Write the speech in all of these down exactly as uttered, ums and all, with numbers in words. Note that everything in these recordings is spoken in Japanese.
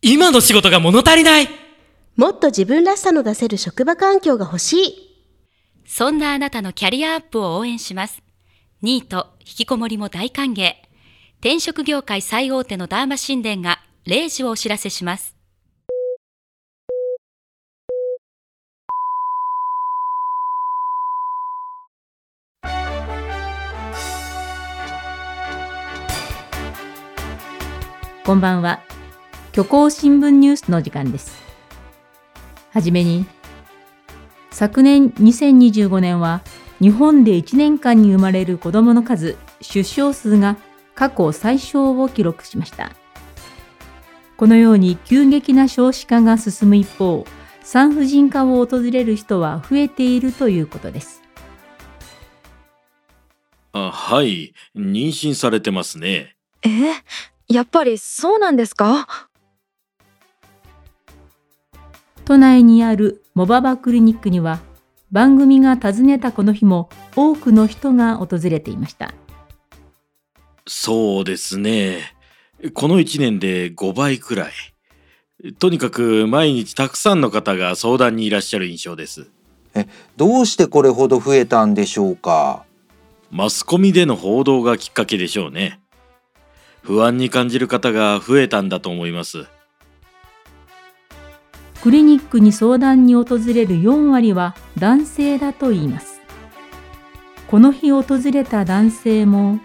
今の仕事が物足りない。 もっと自分らしさの出せる職場環境が欲しい。 そんなあなたのキャリアアップを応援します。ニート、引きこもりも大歓迎。転職業界最大手のダーマ神殿がれいじをお知らせします。 こんばんは。虚構新聞ニュースの時間です。はじめに、昨年にせんにじゅうごねんは日本でいちねんかんに生まれる子どもの数、出生数が過去最小を記録しました。このように急激な少子化が進む一方、産婦人科を訪れる人は増えているということです。 あ、はい、妊娠されてますね。 え、やっぱりそうなんですか？ 都内にあるモババクリニックには、番組が訪ねたこの日も多くの人が訪れていました。 そうですね。このいちねんでごばいくらい。とにかく毎日たくさんの方が相談にいらっしゃる印象です。 え、どうしてこれほど増えたんでしょうか？ マスコミでの報道がきっかけでしょうね。不安に感じる方が増えたんだと思います。 クリニックに相談に訪れるよんわりは男性だといいます。この日訪れた男性も、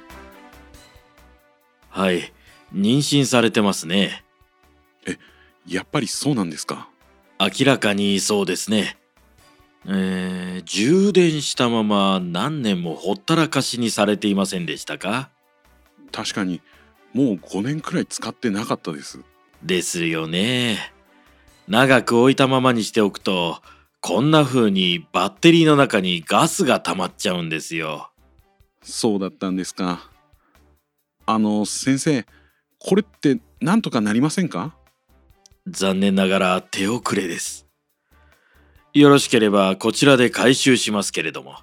はい、妊娠されてますね。 え、やっぱりそうなんですか？ 明らかにそうですね。えー、充電したまま何年もほったらかしにされていませんでしたか？ 確かに、もうごねんくらい使ってなかったです。 ですよね。長く置いたままにしておくと、こんな風にバッテリーの中にガスが溜まっちゃうんですよ。 そうだったんですか。あの先生、これってなんとかなりませんか？ 残念ながら手遅れです。よろしければこちらで回収しますけれども。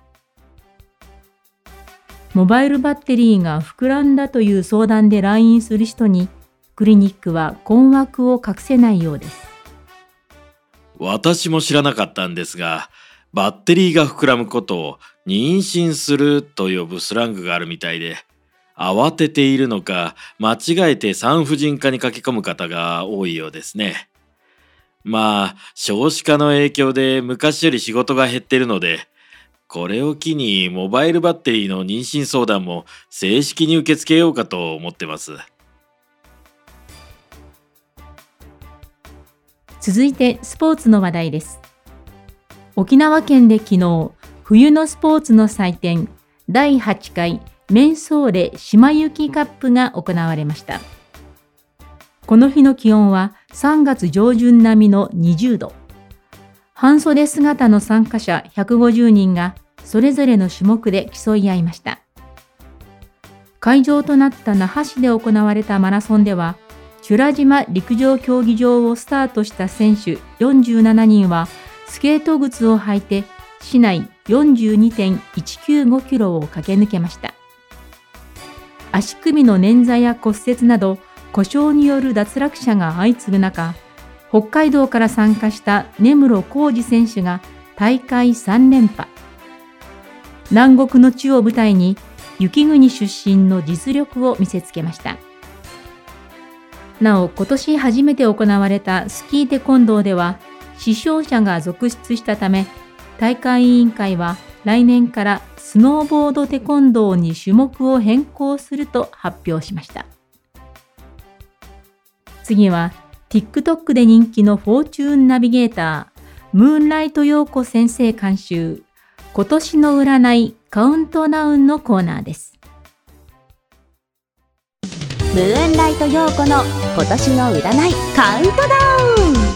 モバイルバッテリーが膨らんだという相談で来院する人に、クリニックは困惑を隠せないようです。 私も知らなかったんですが、バッテリーが膨らむことを妊娠すると呼ぶスラングがあるみたいで、慌てているのか間違えて産婦人科に駆け込む方が多いようですね。まあ少子化の影響で昔より仕事が減っているので、これを機にモバイルバッテリーの妊娠相談も正式に受け付けようかと思ってます。 続いてスポーツの話題です。沖縄県で昨日、冬のスポーツの祭典だいはちかいメンソーレ島行カップが行われました。この日の気温はさんがつ上旬並みのにじゅうど。半袖姿の参加者ひゃくごじゅうにんがそれぞれの種目で競い合いました。会場となった那覇市で行われたマラソンでは、美ら島陸上競技場をスタートした選手よんじゅうななにんはスケート靴を履いて市内 よんじゅうにてんいちきゅうごキロを駆け抜けました。足首の捻挫や骨折など故障による脱落者が相次ぐ中、北海道から参加した根室浩二選手が大会さんれんぱ。南国の地を舞台に雪国出身の実力を見せつけました。なお、今年初めて行われたスキーテコンドーでは死傷者が続出したため、大会委員会は来年からスノーボードテコンドーに種目を変更すると発表しました。次は TikTok で人気のフォーチューンナビゲーター、ムーンライト陽子先生監修、今年の占いカウントダウンのコーナーです。 ムーンライト陽子の今年の占いカウントダウン。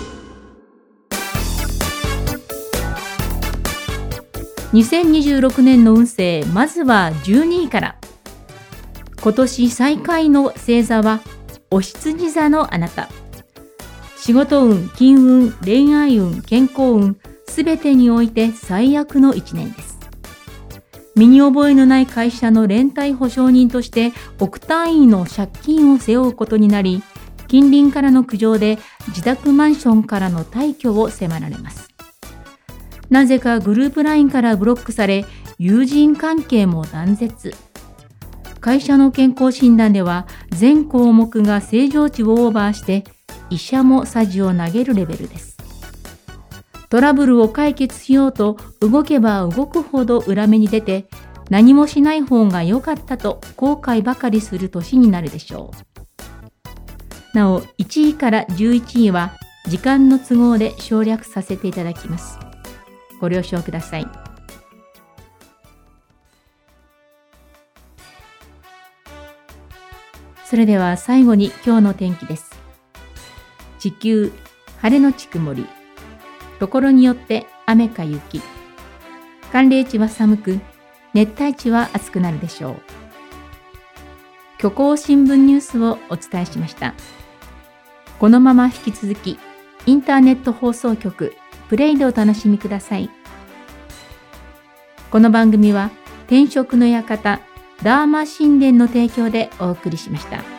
にせんにじゅうろくねんの運勢、まずはじゅうにいから。今年最下位の星座はお羊座のあなた。仕事運、金運、恋愛運、健康運、すべてにおいて最悪のいちねんです。身に覚えのない会社の連帯保証人として億単位の借金を背負うことになり、 近隣からの苦情で自宅マンションからの退去を迫られます。なぜかグループラインからブロックされ、友人関係も断絶。会社の健康診断では全項目が正常値をオーバーして医者もさじを投げるレベルです。トラブルを解決しようと動けば動くほど裏目に出て、何もしない方が良かったと後悔ばかりする年になるでしょう。なおいちいからじゅういちいは時間の都合で省略させていただきます。ご了承ください。それでは最後に今日の天気です。地球、晴れのち曇り。ところによって雨か雪。寒冷地は寒く、熱帯地は暑くなるでしょう。虚構新聞ニュースをお伝えしました。このまま引き続き、インターネット放送局プレイでお楽しみください。この番組は、転職の館、ダーマ神殿の提供でお送りしました。